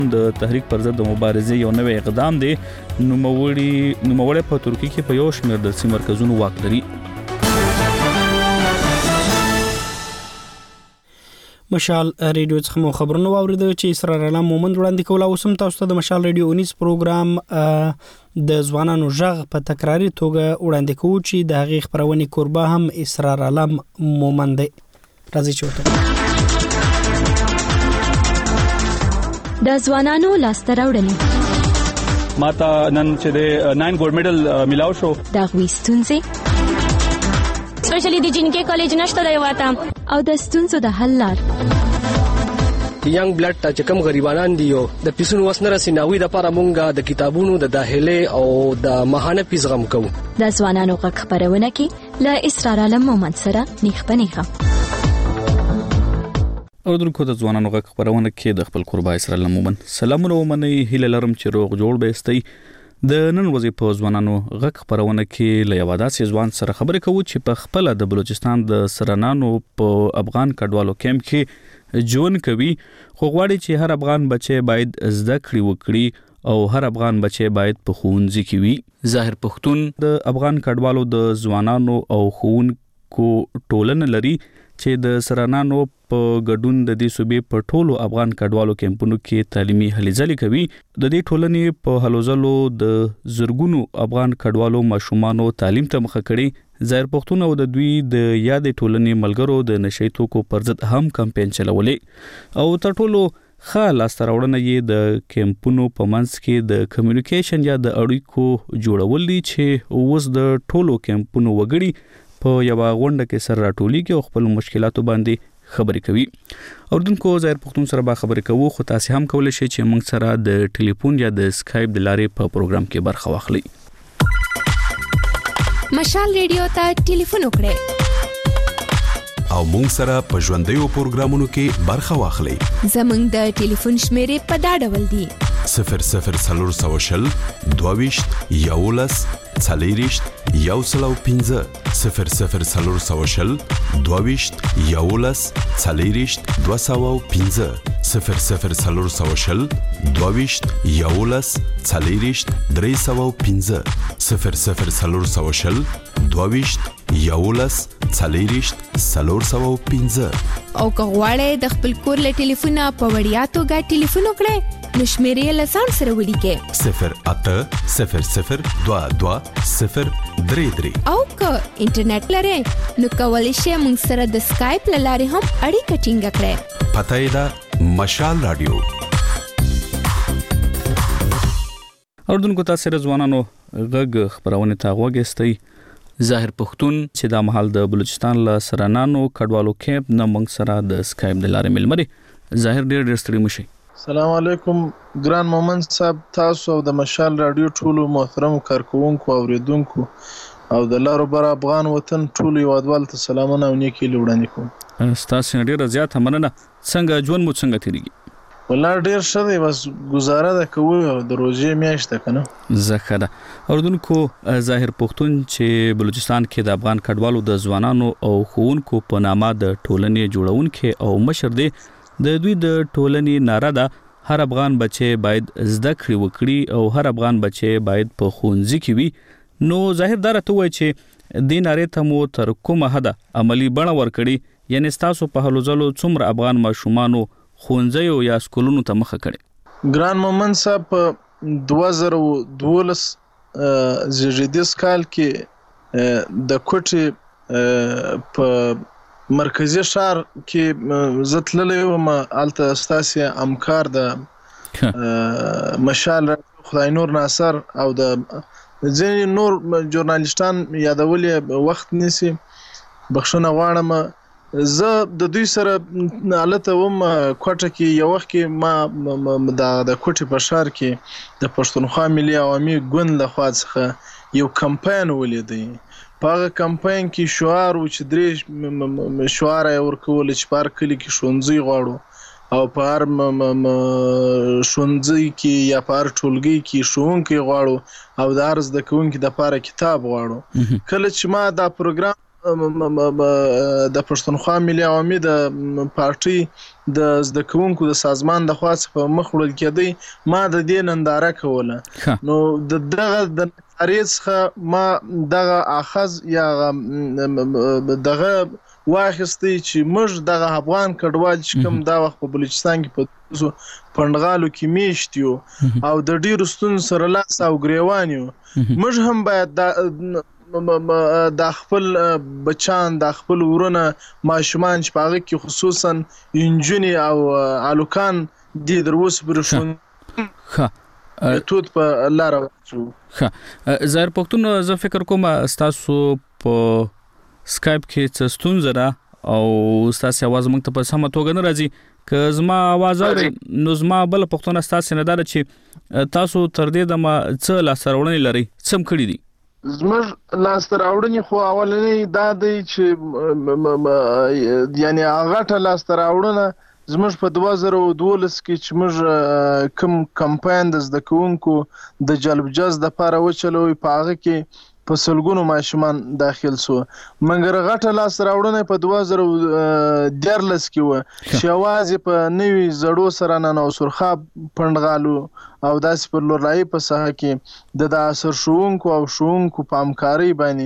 د تحریک پر ضد د مبارزې یو نوی اقدام دی. نوموړی په ترکیه کې په یو شمېر د سیمې مرکزونو واک لري. مشال ریډیو څخه مو خبرونه واوریدل چې اسرار علم مومند وړاندې کول. او سم تاسو ته د مشال ریډیو 19 پروګرام د ځوانانو ژغ په تکراری توګه وړاندې کوو چې د هغې خبرونې کوربه هم اسرار علم مومند دی. راځي چې وته د ځوانانو لاسته راوړنې ماته نن چې د 9 ګولډ میډل ملاو شو. دا غوښتنځي سپیشلی د جنکې کالج نشته دی واته او د ستونزو د حل لار. ینګ بلډ ته چې کوم غریبانان دي د پیسونو وسنه رسیناوي د لپاره مونږه د کتابونو د داخله او د ماهانه پیسغم کوو. د ځوانانو غږ خبرونه کې له اسرار علم مومند سره نیخ پنیخه. اوردونکو د ځوانانو غږ خبرونه کې د خپل قربا اسرار علم مومند سلامونه ومني. هیله لرم چې روغ جوړ به استئ. د نن ورځې په ځوانانو غږ خبرونه کې له یو داسې ځوان سره خبرې کوو چې په خپل د بلوچستان د سرنانو په افغان کډوالو کیمپ کې ژوند کوي. خو غواړي چې هر افغان بچي باید زده کړې وکړي او هر افغان بچي باید په ښوونځي کې وي. ظاهر پښتون د افغان کډوالو د ځوانانو او ښوونکو ټولنه لري چې د سرنانو په ګډون د دې صوبې په ټولو افغان کډوالو کیمپونو کې تعلیمي هلې ځلې کوي. د دې ټولنې په هلو ځلو د زرګونو افغان کډوالو ماشومانو تعلیم ته مخه کړي. ظاهر پښتون او د دوی د یادې ټولنې ملګرو د نشئی توکو پر ضد هم کمپاین چلولې او تر ټولو ښه لاسته راوړنه یې د کیمپونو په منځ کې د کمیونیکیشن یا د اړیکو جوړول دي چې اوس د ټولو کیمپونو وګړي په یو غونډه کې سره راټولېږي او خپل مشکلاتو باندې خبرې کوي. اوردونکو ظاهر پښتون سره به خبرې کوو. خو تاسو هم کولای شئ چې موږ سره د ټلیفون یا د اسکایپ د لارې په پروګرام کې برخه واخلئ. مشال ریډیو ته ټلیفون وکړئ او موږ سره په ژوندیو پروګرامونو کې برخه واخلئ. زموږ د ټلیفون شمیرې په دا ډول دي: 00420 22 11 40 115 00420 22 11 40 215 00420 22 11 40 315 00420 22 11 40 315. او که غواړئ د خپل کور له ټلیفونه په وړیا توګه ټلیفون وکړئ نو شمیرې له ځان سره ولیکئ 080022 او که انټرنیټ لرئ نو کولی شئ موږ سره د اسکایپ له لارې هم اړیکه ټینګه کړئ. پته یې ده مشال رادیو. اوردونکو تاسو سره ځوانانو غږ خبرونه ته غوږی. ظاهر پښتون چې د محل د بلوچستان له سرنانو کډوالو کیمپ نه موږ سره د اسکایپ د لارې ملمري. ظاهر ډېر ستړي مشي. السلام علیکم ګران مومند صاحب، تاسو او د مشال رادیو ټولو محترم کارکونکو او اوریدونکو او د لارو بر افغان وطن ټولو یوادوال ته سلامونه او نیکی وړاندې کوم. تاسو ډېر زیات مننه. څنګه ژوند مو څنګه تیریږي؟ والله ډېر ښه دی، بس گزاره ده کوو د روزې میاشت ده کنه. زکه ده. اوردونکو ظاهر پښتون چې بلوچستان کې د افغان کډوالو د ځوانانو او ښوونکو په نامه د ټولنې جوړونکي او مشر دی. د دوی د ټولنې ناره ده هر افغان بچي باید زده کړې وکړي او هر افغان بچي باید په ښوونځي کې وي. نو ظاهر دا راته وایي چې دې نارې ته مو تر کومه حده عملی بڼه ورکړي، یعنی تاسو په هلو ځلو څومره افغان ماشومانو ښوونځیو یا سکولونو ته مخه کړي؟ ګران مومند صاحب په 2012 زیږدیز کال کې د کوټې په مرکزی ښار کې زتللې وم. الته ستاسي همکار د مشال خدای نور ناصر او د ځینې نور ژورنالیستان یادولې وخت نیسي، بخښنه غواړم. زه د دوی سره الته وم کوټه کې یو وخت کې ما د کوټې په ښار کې د پښتونخوا ملي عوامي ګوند لخوا څخه یو کمپاین ولیدی. په هغه کمپاین کې شعار و چې 3 شعار یې ورکول چې په هر کلي کې ښوونځي غواړو او په هر ښوونځي کې یا په هر ټولګي کې ښوونکي غواړو او د هر زده کوونکي دپاره کتاب غواړو. کله چې ما دا پروګرام د پښتونخوا ملي عوامي د پارټي د زده کوونکو د سازمان د خوا څخه مخ وړل کېدی ما د دې ننداره کوله نو دغه د نندارې څخه ما دغه اخذ یا دغه واخیستی چې موږ دغه افغان کډوال چې کوم دا وخت په بلوچستان کې په پندغالو کې میشت یو او د ډیرو ستونزو سره لاس او ګریوان یو موږ هم باید د خپل بچان د خپل ورونه ماشومان چې په هغه کې خصوصا انجونی او الوکان دي دروس برښون توت په لار وچو زهر پښتون زه فکر کوم تاسو په سکایپ کې څه ستونزه ده او تاسو आवाज موږ ته په سمه توګه نه راځي که زما आवाज اوري نو زما بل پښتون تاسو نه دار چې تاسو تر دې د ما څه لاسرونه لري سم کړی دي زمر لاسرونه خو اولنې دا دی چې یعنی هغه ته لاسرونه زموږ په 2012 کې چې موږ کوم کمپاین د زده کوونکو د جلب جذب لپاره وچلوي په هغه کې په سلګونو ماشومان داخل سو مګر غټه لاس راوړنه په 2014 کې و چې आवाज په نوي زړو سره نه سرخاب پندغالو او داس پر لورای په ساحه کې د اثر شوونکو او شوونکو په همکاري باندې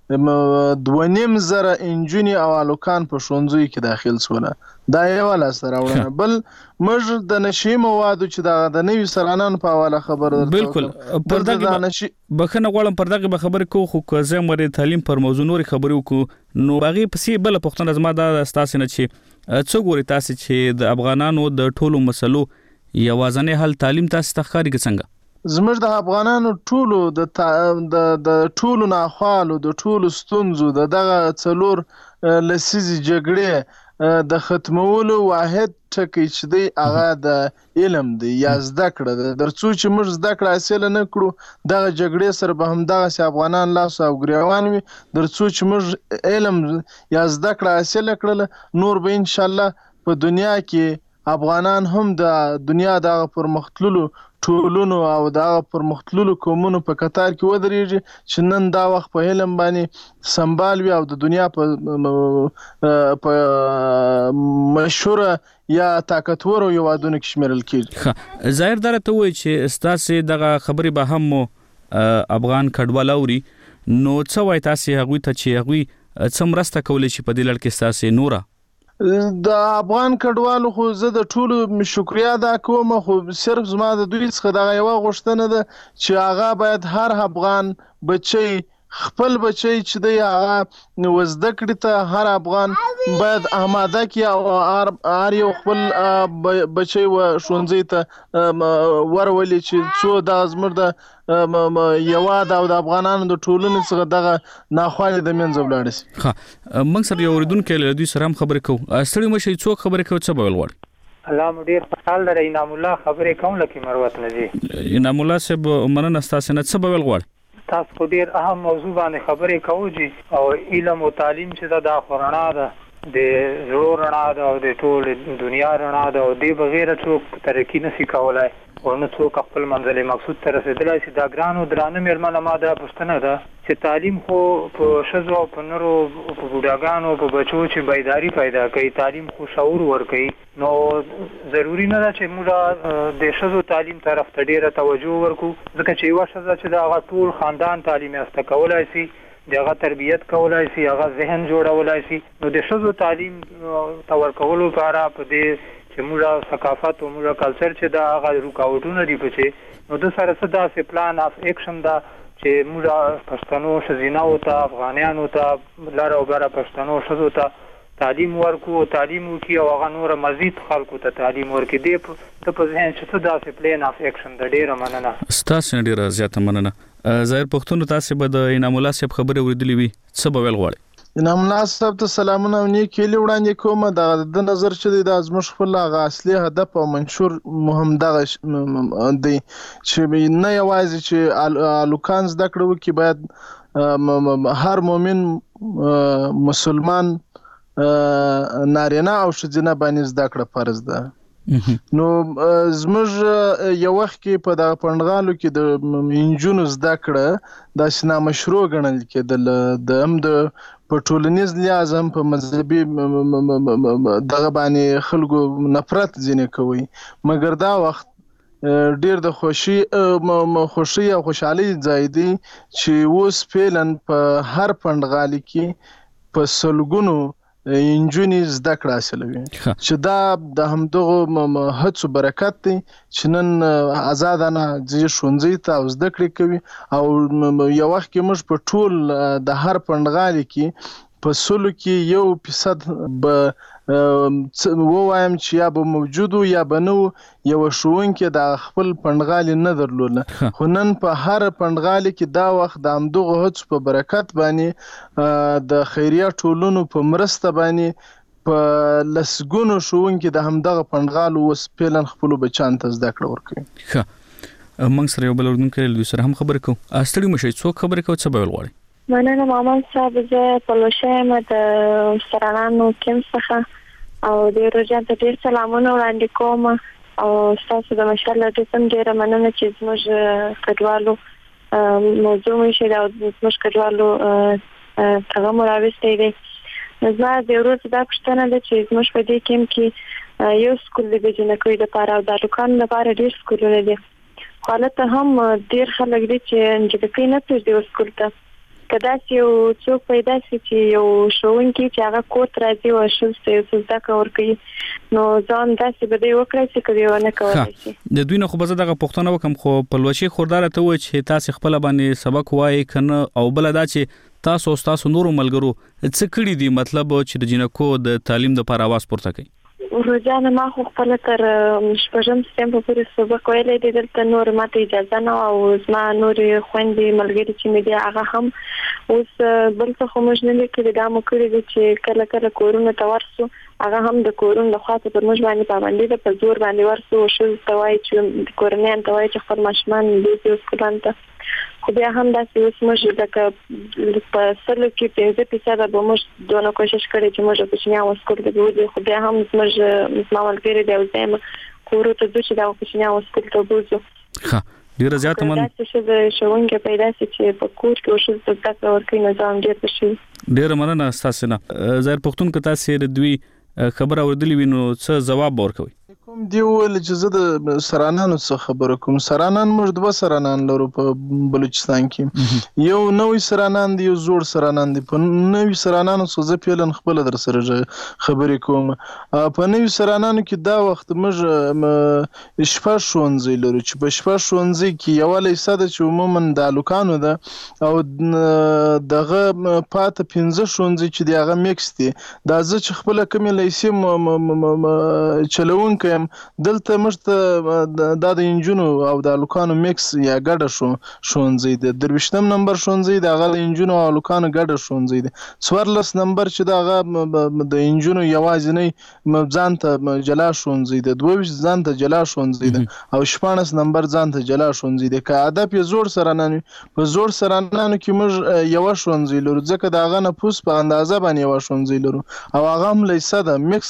2.5 انجونی او الوکان په شونځوي کې داخل سول دا یو لاس راوړنه بل موږ د نشي موادو چې د نوي سرانان په حواله خبر بالکل پردغه بخنه غواړم پردغه به خبر کو خو که مری تعلیم پر موضوع نور خبرو کو نو باغي پسې بل پښتون ازما د استاسو نه چې څو ګوري تاسو چې د افغانانو د ټولو مسلو یوازنه حل تعلیم تاسو تخکاری څنګه زموږ د افغانانو ټولو د ټولو ناخوالو د ټولو ستونزو دغه څلور لسیزي جګړې د ختمولو واحد ټکی چې دی هغه د علم دی یا زده کړه درڅو چې موږ زده کړه حاصل نه کړو دغه جګړې سره به هم دغه افغانان لاس او ګریوان وي درڅو چې موږ علم یا زده کړه حاصل کړل نور به ان شاء الله په دنیا کې افغانان هم د دنیا د پرمختللو ټولونو او د پرمختللو قومونو په قطار کې ودرېږي چې نن دا وخت په علم باندې سمبال وي او د دنیا په مشهور یا طاقتور یو وادونه کې شمیرل کیږي ظاهر درته وایي چې استاسې دغه خبرې به هم افغان کډوال اوري نو څه وایي تاسو هغه ته چې هغه څه مرسته کولای شي په دې لړ کې استاسې نورا د افغان کډوالو خو زه د ټولو شکریا ادا کوم خو صرف زما د دوی څخه دغه یو غوښتنه ده چې هغه باید هر افغان بچي خپل بچي چې دی هغه وزده کړي ته هر افغان باید آماده کی او هر یو خپل بچي و شونځي ته ورولي چې څو د ازمر د یواد او د افغانانو د ټولنې څخه دغه ناخوالي د منځ ولاړ شي ها موږ سره یو اوریدونکو له دوی سره خبرې کوو ستړي مشي څوک خبرې کوي څه بول وړ الله مدیر خپل در انعام الله خبرې کوم لکه مروت نجی انعام الله صاحب مننه تاسو نه څه بول وړ تاسو خو ډیر اهم موضوع باندې خبرې کوئ او علم او تعلیم چې دا خورنا ده د زړه رڼا ده او د ټول دنیا رڼا ده او د بغیر څوک ترقی نشي کولای او نو څوک خپل منزل مقصود ته رسیدلای شي دا ګران او درانه مېرمنه ما ده پښتنه ده چې تعلیم خو په شزو په نورو په بوډاګانو په بچو چې بیداری پیدا کوي تعلیم خو شعور ورکوي نو ضروری نه ده چې موږ د شزو تعلیم طرف ته ډیره توجه ورکو ځکه چې یو شزه چې دا ټول خاندان تعلیم یافته کولای شي دغه تربیت کولای شي هغه ذهن جوړولای شي نو د شزو تعلیم تور کولو لپاره په دې چې موږ ثقافت او موږ کلچر چې دا هغه رکاوټونه دي پچې نو د سره صدا سي پلان اف اکشن دا چې موږ پښتنو شزیناو ته افغانانو ته لار او بار پښتنو شزو ته تعلیم ورکو تعلیم وکي او هغه نور مزید خلکو ته تعلیم ورکي دی ته په ځین چې صدا سي پلان اف اکشن د ډیره مننه ستاسو ډیره زیاته مننه ظاهر پښتون تاسو به د انعام الله صاحب خبره اوریدلې وي څه به ویل غواړي انعام الله صاحب ته سلامونه او نیک هیلې وړاندې کوم د نظر چې د ازمش خپل غا اصلي هدف او منشور مهم دغه دی چې نه یوازې چې الوکان زده کړو کې باید هر مؤمن مسلمان نارینه او ښځینه باندې زده کړه فرض ده نو زموږ یو وخت کې په دغه پندغالو کې د انجونو زده کړه د سینا مشروع ګڼل کېدل د هم د په ټولنیز لحاظ هم په مذهبي دغه باندې خلکو نفرت ځینې کوي، مګر دا وخت ډیر د خوشي او خوشحالي ځای دی چې اوس فعلا په هر پنډغالي کې په سلګونو انجونې زده کړه حاصلوي چې دا د همدغو هڅو برکت دی چې نن آزادانه ځي ښوونځي ته او زده کړې کوي. او یو وخت کې موږ په ټول د هر پنډغالي کې په 100 کې 1% به ووایم چې یا به موجودو یا به نو یو ښوونکی د خپل پنډغالي نه درلوده، خو نن په هر پنډغالي کې دا وخت د همدغو هڅو په برکت باندې د خیریه ټولنو په مرسته باندې په لسګونو ښوونکي د همدغه پنډغالو اوس فعلا خپلو بچیانو ته زده کړه ورکوي. ښه، موږ سره یو بل اردونکی له دوی سره هم خبرې کوو. ستړي مه شئ، څوک خبرې کوي، څه به ویل غواړئ؟ مننه مامان صاحب، زه پلوشه یم د سرانانو کیم څخه او د روجان ته ډېر سلامونه وړاندې کوم او ستاسو د مشال له ډېر ډېره مننه چې زموږ کډوالو موضوع مې شي او زموږ کډوالو هغه مو راوستی دی. زما د ورځ دا پوښتنه ده چې زموږ په دې کیم کې یو سکول دی د جنکیو لپاره او د هلکانو لپاره ډېر سکولونه دي، خو هلته هم ډېر خلک دي چې نجلۍ نه پرېږدي سکول ته. که داسې یو څوک پیدا شي چې یو ښوونکی چې هغه کور ته راځي او ښځو ته یو څه زده کړه ورکوي، نو ځان داسې به دی وکړی چې که دی ونه کولی شي. د دوی نه خو به زه دغه پوښتنه وکړم، خو پلوشي خورداره ته ووایي چې تاسې خپله باندې سبق وایي که نه، او بله دا چې تاسو او ستاسو نورو ملګرو څه کړي دي، مطلب چې د جنکو د تعلیم دپاره اواز پورته کوي؟ روزانه ما خو خپل تر شپږم سیم په پورې سبق ویلی دی، دلته نور ماته اجازه نه او زما نورې خویندې ملګري چې مې دي هغه هم اوس بل څه خو موږ نه لیکلي، دا مو کړي دي چې کله کله کورونو ته ورسو، هغه هم د کورونو له خوا ته پر موږ باندې پابندي ده، په زور باندې ورسو ښځو ته وایي چې کورنیانو ته وایي چې خپل ماشومان بوځي سکولانو ته. خو بیا هم داسې اوس موږ لکه په 100 کې 15% به موږ دونه کوشش کړی چې موږ کوچنیان سکول ته بوځو، خو بیا هم زموږ زما ملګري دی او زه یم کورو ته ځو چې دا کوچنیان سکول ته بوځو. ښه، ډېره زیاته مننه. داسې ښځه ښوونکی پیدا شي چې په کور کې ښځو ته زده کړه ورکوي، نو ځان ډېر ښه شي. ډېره مننه ستاسې نه. ظاهر پښتون که تاسې د دوی خبره اورېدلې وي نو څه ځواب به ورکوئ؟ کوم دی ویل چې زه د سرانانو څخه خبره کوم. سرانان موږ 2 سرانان لرو په بلوچستان کې، یو نوې سرانان دی، یو زوړ سرانان دی. په نوې سرانانو څخه زه پیلن خپل در سره خبرې کوم. په نوې سرانانو کې دا وخت موږ شپږ ښوونځي لرو چې په شپږ ښوونځي کې یو لیسه ده چې عموما د هلکانو ده او دغه پاته 15 ښوونځي چې دی هغه میکس دي. دا زه چې خپله کومې لیسې چلوونکی دلته موږ ته دا د انجونو او د هلکانو میکس یا ګډه ښوونځی دی. 23 نمبر ښوونځی د هغه د انجونو او هلکانو ګډه ښوونځی دی. 14 نمبر چې د هغه د انجونو یوازینی ځان ته جلا ښوونځی دی. 22 ځان ته جلا ښوونځی دی او 14 نمبر ځان ته جلا ښوونځی دی. که هدف یې زوړ سرانان په زوړ سرانانو کې موږ یو ښوونځی لرو، ځکه د هغه نفوس په اندازه باندې یو ښوونځی لرو او هغه هم لیسه ده، میکس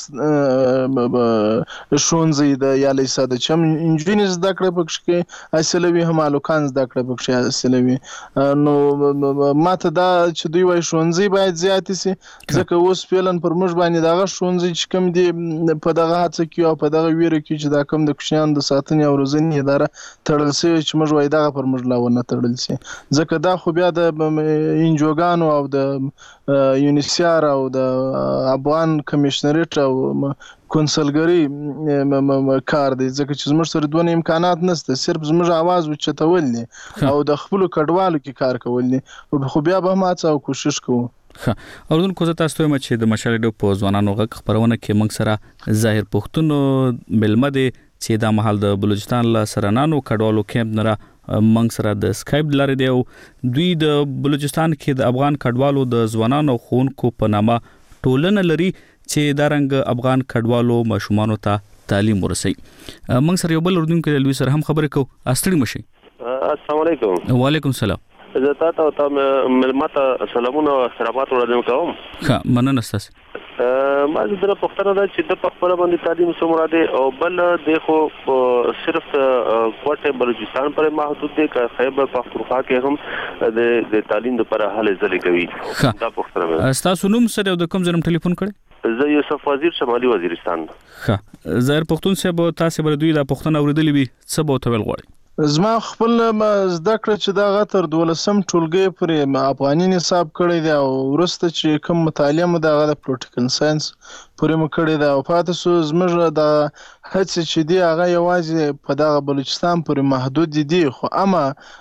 ښوونځی ده یا لیسه ده چې هم انجونې زده کړه پکې حاصلوي، هم هلکان زده کړه پکې حاصلوي. نو ماته دا چې دوی وایي ښوونځي باید زیاتې سي، ځکه اوس فعلا پر موږ باندې دغه ښوونځي چې کوم دي په دغه هڅه کې او په دغه ویره کې چې دا کوم د کوچنیانو د ساتنې او روزنې اداره تړل شوې چې موږ وایي دغه پر موږ لا ونه تړل سي، ځکه دا خو بیا د انجوګانو او د یونیسیار او د افغان کمیشنریټ او کونسلګری کار دی، ځکه چې زموږ سره دونه امکانات نشته، صرف زموږ आवाज وچتول دي او د خپل کډوالو کې کار کول دي، خو بیا به هم هڅه او کوشش کوو. اردوونکو زه تاسو ته وایم چې د مشال ډیو په ځوانانو غږ خبرونه کې موږ سره ظاهر پښتون ملمه دی چې دا مهال د بلوچستان له سرانانو کډوالو کیمپ نه موږ سره د سکایپ لارې دی او دوی د بلوچستان کې د افغان کډوالو د ځوانانو ښوونکو په نامه ټولنه لري چې دا رنګ افغان کډوالو ماشومانو ته تعلیم ورسوي. موږ سره یو بل اردوونکی له دوی سره هم خبرې کوو. ستړي مه شئ. السلام علیکم. وعلیکم السلام. زه تاسو ته ملمه ته سلامونه او احترامات وړاندې کوم. ښه، مننه ستاسو. ما زه د پښتنو د چې د خپل باندې تعلیم څومره دی او بل د خو صرف کوټه بلوچستان پر محدود دی، که خیبر پختونخوا کې هم د تعلیم لپاره هلې ځلې کوي. دا پوښتنه تاسو نوم سره د کوم ځای ټلیفون کړی؟ زه یوسف وزیر شمالي وزیرستان. ښه ظاهر پښتون صاحب تاسو بر دوی د پښتون اوریدلې وي څه به تویل غواړي؟ زما خپل زده کړه چې دا غتر 12م ټولګي پرې افغاني نصاب کړی دی او ورسته چې کوم مطالعه مو د پولیټیکل ساينس پرې مو کړی دی او پاتې سو زموږ د هڅې چې دی هغه یوازې په دغه بلوچستان پورې محدود دي خو اما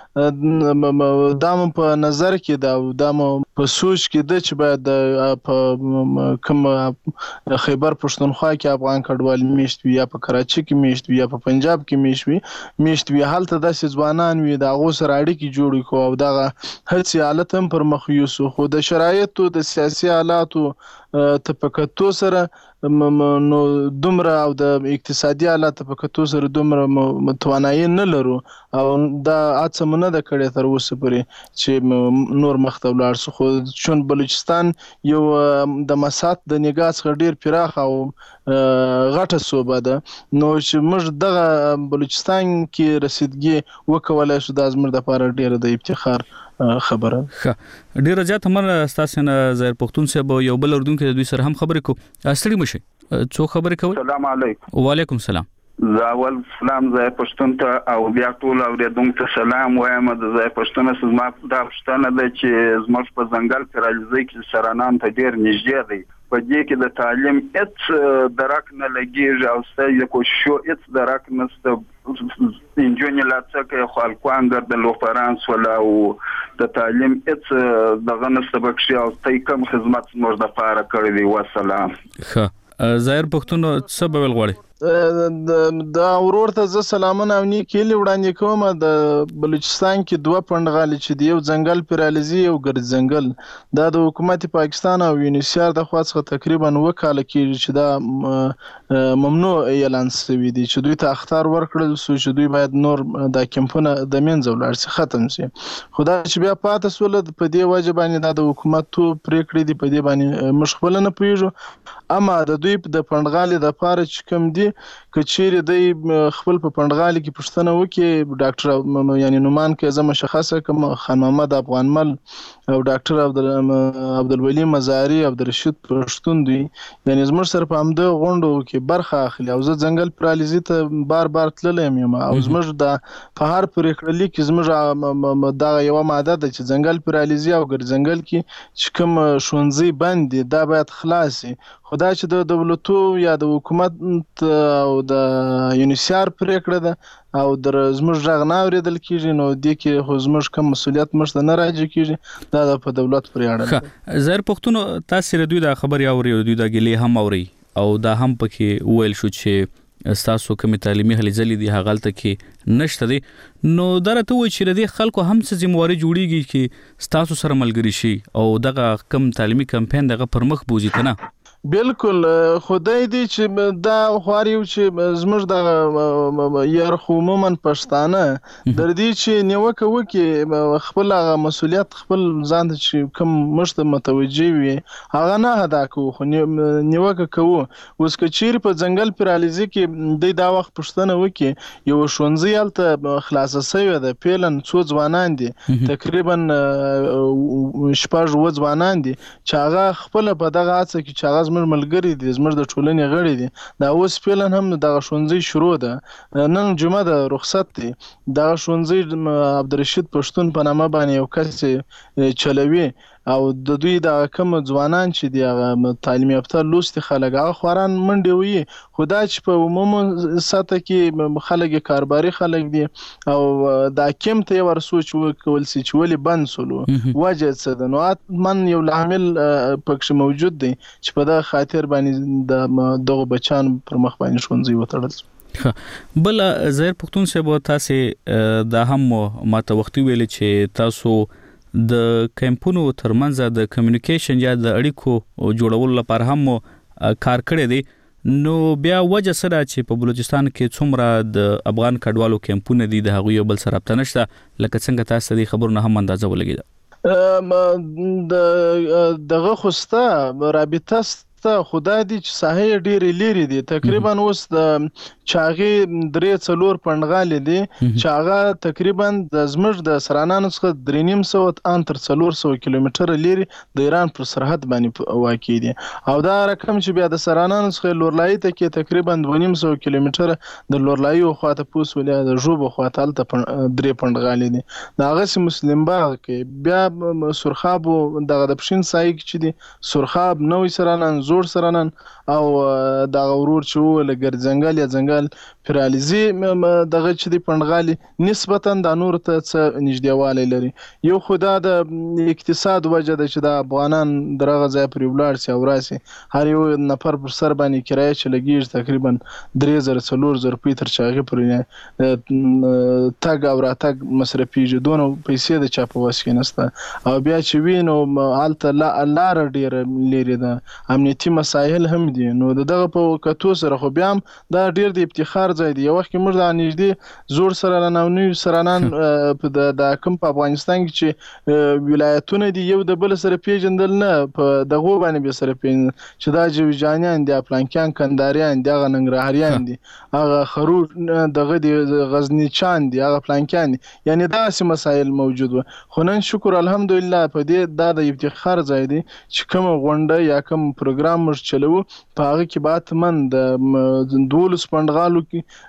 دا مو په نظر کې دا مو په سوچ کې د چې باید په کوم خیبر پښتونخوا کې افغان کډوال میشت وي یا په کراچي کې میشت وي یا په پنجاب کې میشت وي هلته داسې ځوانان وي د هغو سره اړیکې جوړې کړو او دغه هڅې حالت هم پر مخ یوسو خو د شرایطو د سیاسي حالاتو تفکتو سره نو دومره او د اقتصادي حالات تفکتو سره دومره متوانایي نه لرو او دا هڅه مو نه ده کړې تر اوسه پورې چې نور مخ ته ولاړ سو خو چون بلوچستان یو د مساحت د نګاه څخه ډیر پراخ او غټه صوبه ده نو چې موږ دغه بلوچستان کې رسیدګي وکولای شو دا زموږ لپاره ډیر د افتخار خبره. ښه ډیره زیاته مننه تاسو نه ظاهر پښتون صاحب یو بل اردوونکو د دوی سره هم خبرې کو. ستړي مشي څو خبرې کوي؟ السلام علیکم. وعلیکم السلام. زاول سلام ظاهر پښتون ته او بیا ټول اوریدونکو ته سلام وایم. د ظاهر پښتون سره زما دا پښتنه ده چې زموږ په ځنګل کې راځي کې سرانان ته ډیر نږدې دی په دې کې د تعلیم هیڅ درک نه لګیږي او ستاسو کوشش هیڅ درک نشته انجونی لاتڅه خلکوان د لوفرانس ولا او د تعلیم هیڅ دغه نشته بکشي او تای کوم خدمت موږ د پاره کړی دی. والسلام. ښه ظاهر پښتون څه به غواړي؟ دا ورور ته زه سلامونه او نیکې وړاندې کوم. د بلوچستان کې دوه پندغالي چې دی یو ځنګل پیراليزي یو ګرځ ځنګل دا د حکومت پاکستان او یونیسیار د خوا څخه تقریبا وکاله کېږي چې دا ممنوع اعلان شوی دی چې دوی ته اختار ورکړل شو چې دوی باید نور د کمپونه د منځ ولاړ شي ختم شي. خدای چې بیا پاتې سول په دې وجه باندې د حکومت تو پریکړې دی په دې باندې مشغول نه پیژو اما د دوی د پندغالي د پاره چې کوم دی کچېری د خپل په پندغالي کې پښتنه وکي ډاکټر یعنی نومان کې زما مشخصه کوم خان محمد افغانمل او ډاکټر عبدالولی مزاری عبدالرشید پښتون دی یعنی زموږ سره په همده غونډو کې برخه اخلي او زه ځنګل پراليزي ته بار تللم یم او زموږ د په هر پریکړه کې زموږ دا یو ماده ده چې ځنګل پراليزي او ګر ځنګل کې چې کوم شونځي بند دا باید خلاصي. خدای چې د دولتو یا د حکومت او د یونیسیار پریکړه ده او در زموږ ژغ نه اوریدل کیږي نو د کې خو زموږ کوم مسولیت مشته نه راځي کیږي دا د په دولت پرې اړه ده. زهر پښتون تاسو دوی د خبري اوري دوی د ګلې هم اوري او دا هم پکې ویل شو چې تاسو کوم تعلیمي هلې ځلې دي هغه تل کې نشته دي نو درته وای چې د خلکو هم څه ذمہواری جوړیږي چې تاسو سره ملګری شي او دغه کم تعلیمي کمپاین دغه پرمخ بوزي کنه. بالکل خدای دې چې دا خواريو چې زموږ د یار عموما پښتانه در دې چې نیوکه وکي خپل مسولیت خپل ځان چې کوم مشته متوجي وي هغه نه ادا کوو خو نیوکه کوو. اوس کچیر په ځنګل پراليزي کې دا وخت پښتنه وکي یو شونځي الته خلاصه شوی د پیلن څو ځوانان دي تقریبا شپږ و ځوانان دي چې هغه خپل په دغه اڅه کې چې هغه ملګری دي زموږ د ټولنې غړي دي دا اوس پیلن هم دغه شونځي شروع ده نن جمعه د رخصت دي دغه شونځي عبدالرشید پښتون په نامه باندې یو کس چلوي او د دوی د کوم ځوانان چې دی تعلیم یافته لوستي خلک هغه خوران منډي وي خدای چې په عمومي سطح کې خلک کارباري خلک دي او دا کم ته ور سوچ وکول سي چې ولې بند سولو وجه څه ده نو من یو عامل پکې موجود دی چې په دا خاطر باندې دغه بچان پر مخ باندې شونځي وتړل. بل زهر پښتون صاحب تاسو دا هم ماته وختي ویل چې تاسو د کمپونو ترمنځ د کمیونیکیشن یا د اړیکو جوړولو لپاره هم کار کړی دی نو بیا وجه سره چې په بلوچستان کې څومره د افغان کډوالو کمپونه دي د هغوی بل سره رابطه نشته لکه څنګه تاسو د خبرونه هم اندازه ولګیده. دغه خوسته رابطه خدای دې چې ساحې ډېرې لري دي تقریبا اوس د چاغي 3-4 پندغالې دي چې هغه تقریبا د زمر د سرانانو څخه 350 ان تر 400 کیلومتر لري د ایران پر سرحد باندې واقع دي او دا رقم چې بیا د سرانانو څخه لورلای ته کې تقریبا 250 کیلومتر د لورلای او خواته پوس ولې د جوب خواته ال ته 3 پندغالې دي دا غس مسلم باغ کې بیا سرخاب دغه د پښین سایک چې دي سرخاب نوې سرانان زوړ سرانان او د غورور چې ولګر ځنګل یا ځنګل پرالیزي دغه چې دی پندغالي نسبتا د نور ته څه نږدېوالی لري یو خدا د اقتصاد وجه ده چې د افغانان درغه ځای پر ولاړ سي او راسي هر یو نفر پر سر باندې کرایه چې لګیږي تقریبا 3000-4000 روپۍ تر چاغي پر تګ او راتګ مصرفيږي دونه پیسې د چا په واسه نسته او بیا چې وینو الته لار ډیر لري ده امنیتي مسایل هم دي نو دغه په کتو سره خو بیا دا ډیر د افتخار ځای دی یو وخت کې موږ د نږدې زوړ سرانان او نوي سرانان په د کوم په افغانستان کې چې ولایتونه دي یو د بل سره پیژندل نه په دغه باندې به سره پیژندل چې دا جوجانیان دي پلانکیان کنداریان دي هغه ننګرهاریان دي هغه خروج دغه دي غزنیچان دي هغه پلانکیان دي یعنی داسې مسایل موجود و خو نن شکر الحمدلله په دې دا د افتخار ځای دی چې کوم غونډه یا کوم پروګرام موږ چلو په هغه کې باتمن د 12 پندغالو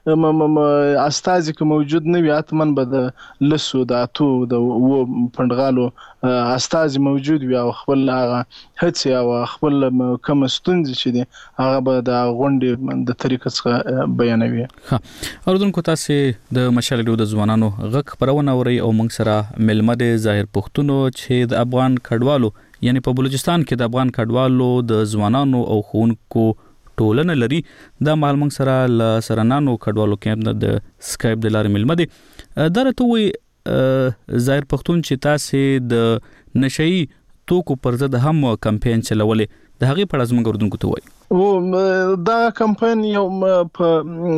کې استازي که موجود نه وي اتمن به د لسو د اتو د و پندغالو استازي موجود وي او خپل هغه هڅه او خپل کوم ستونزې چې دي هغه به د غونډې د طریقې څخه بیانوي. ها اردوونکو تاسو د مشال ریډیو د ځوانانو غږ خبرونه اوري او موږ سره ملمه د ظاهر پښتونو چې د افغان کډوالو یعنی په بلوچستان کې د افغان کډوالو د ځوانانو او ښوونکو ټولنه لري دا مال موږ سره ل سرانانو کډوالو کېمپ د سکایپ د لارې ملمه دي درته وي ظاهر پښتون چې تاسو د نشئی توکو پر ضد هم کمپاین چلولې د هغې په اړه زموږ اردوونکو ته وایي او دا کمپاین یو په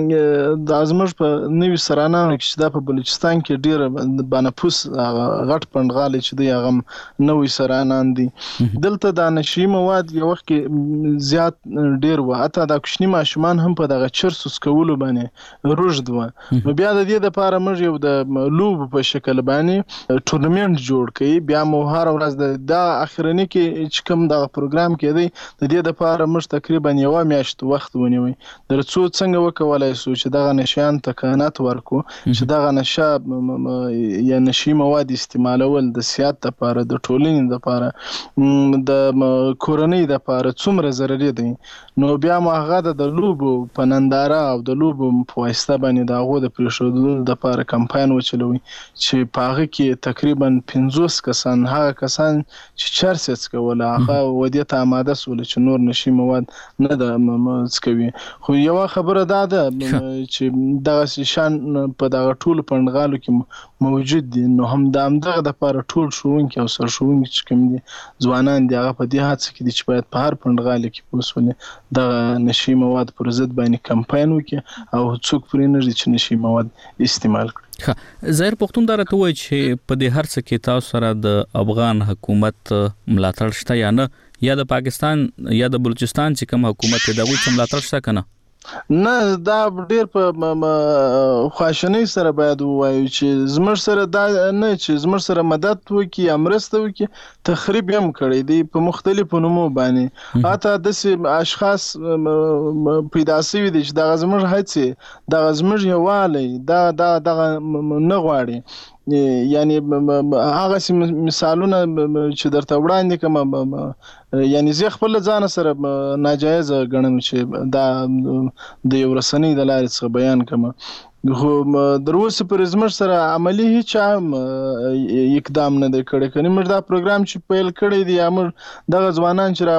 د ازمر په نوي سرانانو کې دا په بلوچستان کې ډیر بانفوس غټ پندغالي چې دی هغه نوي سرانان دي دلته د نشي مواد یو وخت کې زیات ډیر و اته د کوچنی ماشومان هم په دغه چرس سکولو باندې روجد و بیا د دې لپاره موږ یو د لوب په شکل باندې ټورنمنت جوړ کړي بیا مو هر ورځ د اخرنی کې چې کوم د پروګرام کې دی د دې لپاره موږ تقریبا یو میاشت وخت ونیوي درڅو څنګه وکولای شو چې دغه نشيان تکانات ورکو چې دغه نشه یا نشي مواد استعمالول د سیاحت لپاره د ټولنې لپاره د کورنۍ لپاره څومره ضروري دي نو بیا ماغه د لوبو په ننداره او د لوبو په واسطه باندې دغه د پرشودلو لپاره کمپاین وچلوي چې په هغه کې تقریبا 50 کسان هغه کسان چې چرسڅ کوله هغه ودی ته آماده سول چې نور نشي مواد نه د مسکوي خو یو خبره ده چې دغه شان په دغه ټول پندغالو کې موجود دي نو هم دغه د لپاره ټول شوونکي او سر شوونکي چې کوم دي ځوانان دي هغه په دې هڅه کې دي چې باید په هر پندغالي کې پوسونه د نشي مواد پر ضد باندې کمپاین وکړي او څوک پرې نه چې نشي مواد استعمال کړي. ظاهر پښتون دا راته وایي چې په دې هر څه کې تاسو سره د افغان حکومت ملاتړ شته یا نه یا د پاکستان یا د بلوچستان چې کوم حکومت دی دغه څه ملاتړ شته کنه نه دا ډیر په خواشنۍ سره باید وایو چې زمر سره دا نه چې زمر سره مدد وکي امرسته وکي تخریب هم کړی دی په مختلفو نومو باندې اته د اشخاص پیدا شوي دي چې د زمر هڅه د زمر یوالي دا نه غواړي یعنی هغه مثالونه چې درته وړاندې کوم یعنی زه خپل ځان سره ناجایز غنم چې دا د یو رسنۍ د لارې څخه بیان کوم خو دروسه پر زمر سره عملی هیڅ اقدام نه کړی کني موږ دا پروګرام چې پیل کړی دی امر دغه ځوانان چې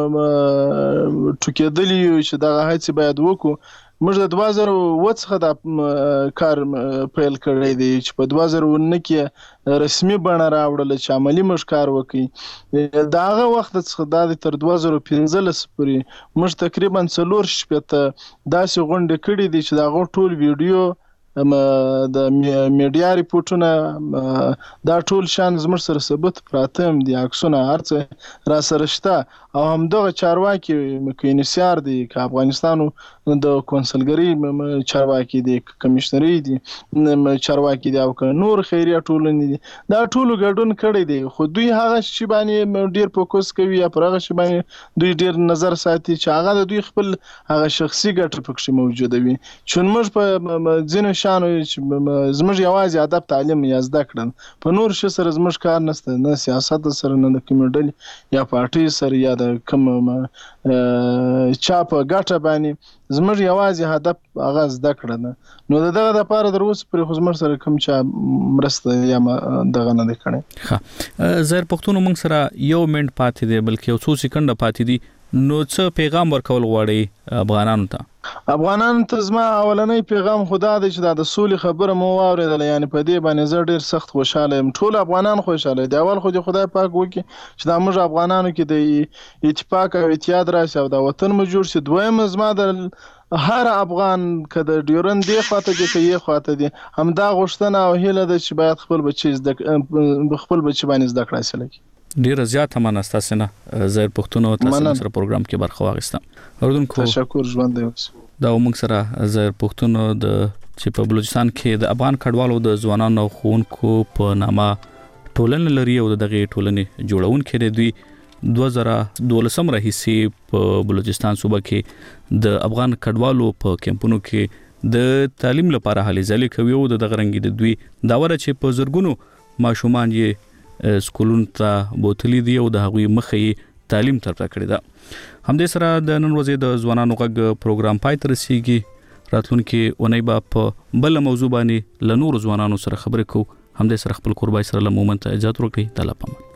را ټوکېدلی چې دغه هڅه باید وکړو موږ د 2009 څخه د کار پیل کړی دی چې په 2009 کې رسمي بڼه راوړل چې عملی موږ کار وکړي داغه وخت څخه د تر 2015 پورې موږ تقریبا 4 شپته داسې غونډې کړې دي چې داغه ټول ویډیو د میډیا ریپورتونه دا ټول شان زموږ سره ثبوت پراته هم دي، عکسونه هرڅه را سره شته. او همدغه چارواکي کینسیار دي که افغانستانو د کونسلګری چارواکي دي، کمشنري دي چارواکي دي، او که نور خیریه ټولنې دي، دا ټولو ګډون کړی دی. خو دوی هغه شی باندې ډیر فوکس کوي یا پر هغه شی باندې دوی ډیر نظر ساتي چې هغه د دوی خپل هغه شخصي ګټه پکې موجوده وي. چې موږ په ځینو شانو زموږ یوازې ادب تعلیم یا زده کړل، په نور شي سره زموږ کار نشته، نه سیاست سره، نه د کومې ډلې یا پارټي سره یا د کوم چا په ګټه باندې. زموږ یوازې هدف هغه زده کړه ده. نو دغه لپاره در اوسه پرې خو زموږ سره کوم چا مرسته یا دغه نه دی کړی. ښه زهر پښتون موږ سره یو منټ پاتې دی بلکې یو څو سکند پاتې دي، نو څه پیغام ورکول غواړي افغانانو ته؟ افغانانو ته زما اولنی پیغام خدا دی چې دا د سولې خبره مو واورېدله. یعنی په دې باندې زه ډیر سخت خوشاله یم، ټول افغانان خوشاله دي. اول خو د خدای پاک وکړي چې دا موږ افغانانو کې د اتفاق او اتحاد راشي او دا وطن مو جوړ شي. دویم زما د هر افغان که د ډیورند دی خواته کې که یې خواته دی، همدا غوښتنه او هیله ده چې باید خپل بچي باندې زده کړه حاصله کړي. ډیره زیاته مننه ستاسو نه زهر پښتون او تاسو سره پروګرام کې برخه واخیستم. اردوونکو تشکر، ژوند دی اوس. دا موږ سره زهر پښتون د چې په بلوچستان کې د افغان کډوالو د ځوانانو او ښوونکو په نامه ټولنه لري او دغه ټولنې جوړونکي دي. دوی 2012 راهیسې په بلوچستان صوبه کې د افغان کډوالو په کمپونو کې د تعلیم لپاره هلې ځلې کوي او د دغه رنګ د دوی دا وره چې په زرګونو ماشومان یې سکولونو ته بوتلی دي او د هغوی مخې تعلیم ترپا کړی ده. همدې سره د نن ورځې د ځوانانو غږ پروګرام پای ته رسیږي. راتلونکي اونۍ به په بل موضوع باندې له نورو ځوانانو سره خبرې کوو. همدې سره خپل قربای سره له مومن ته اجازه ورکړئ. تعالی پامان.